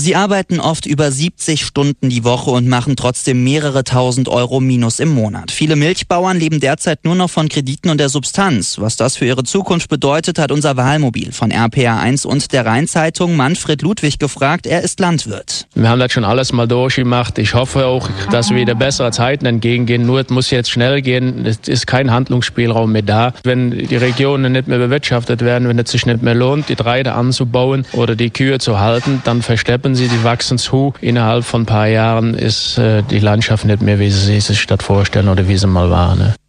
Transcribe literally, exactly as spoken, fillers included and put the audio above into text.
Sie arbeiten oft über siebzig Stunden die Woche und machen trotzdem mehrere tausend Euro Minus im Monat. Viele Milchbauern leben derzeit nur noch von Krediten und der Substanz. Was das für ihre Zukunft bedeutet, hat unser Wahlmobil von R P R eins und der Rheinzeitung Manfred Ludwig gefragt. Er ist Landwirt. Wir haben das schon alles mal durchgemacht. Ich hoffe auch, dass wir wieder bessere Zeiten entgegengehen. Nur es muss jetzt schnell gehen. Es ist kein Handlungsspielraum mehr da. Wenn die Regionen nicht mehr bewirtschaftet werden, wenn es sich nicht mehr lohnt, die Getreide anzubauen oder die Kühe zu halten, dann versteppen sie, die wachsen zu. Innerhalb von ein paar Jahren ist äh, die Landschaft nicht mehr, wie sie sich das vorstellen oder wie sie mal war. Ne?